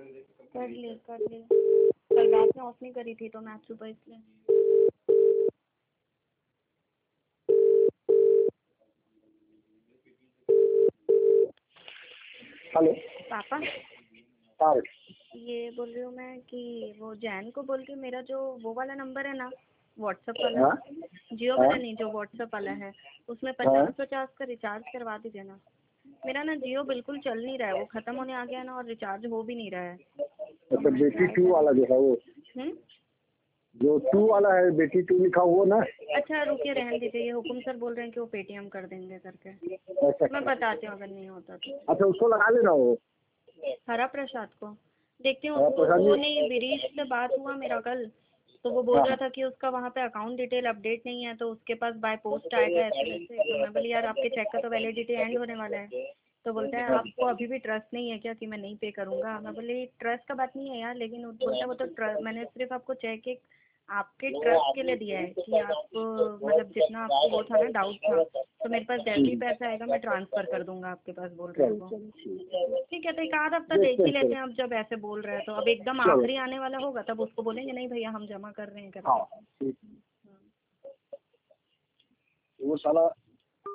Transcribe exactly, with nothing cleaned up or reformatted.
कर ली कर ली कल रात में ऑफ नहीं करी थी तो मैच सुबह इसलिए। हेलो पापा, हाँ ये बोल रही हूँ मैं कि वो जैन को बोल के मेरा जो वो वाला नंबर है ना व्हाट्सएप वाला, हाँ जियो वाला नहीं जो व्हाट्सएप वाला है, उसमें पचास पचास का रिचार्ज करवा दीजिए ना। मेरा ना जियो बिल्कुल चल नहीं रहा है, वो खत्म होने आ गया ना और रिचार्ज हो भी नहीं रहा है। अच्छा बेटी टू वाला जो है वो हम्म जो टू वाला है बेटी टू लिखा हुआ ना। अच्छा रुकिए रहने दीजिए, ये हुकुम सर बोल रहे हैं कि वो पेटीएम कर देंगे करके। अच्छा मैं बताती हूँ अगर नहीं होता तो। अच्छा उसको लगा लेना वो हरा प्रसाद को देखती हूँ, हरा उसको प्रसाद वो जी। नहीं, विरीश से बात हुआ मेरा कल, तो वो बोल रहा था कि उसका वहाँ पे अकाउंट डिटेल अपडेट नहीं है तो उसके पास बाय पोस्ट आएगा ऐसे वैसे। तो मैं बोली यार आपके चेक का तो वैलिडिटी एंड होने वाला है। तो बोलता है आपको अभी भी ट्रस्ट नहीं है क्या कि मैं नहीं पे करूँगा। मैं बोली ट्रस्ट का बात नहीं है यार, लेकिन वो बोलता है वो तो ट्र- मैंने सिर्फ आपको चेक एक आपके ट्रस्ट के लिए दिया है कि आप मतलब जितना आपको वो था ना डाउट था, तो मेरे पास जैसे ही पैसा आएगा मैं ट्रांसफ़र कर दूंगा आपके पास, बोल रहे हैं वो। ठीक है तो एक आध हफ्ता देख ही लेते हैं, अब जब ऐसे बोल रहे हैं तो अब एकदम आखिरी आने वाला होगा तब उसको बोलेंगे नहीं भैया हम जमा कर रहे हैं करके। हाँ वो साला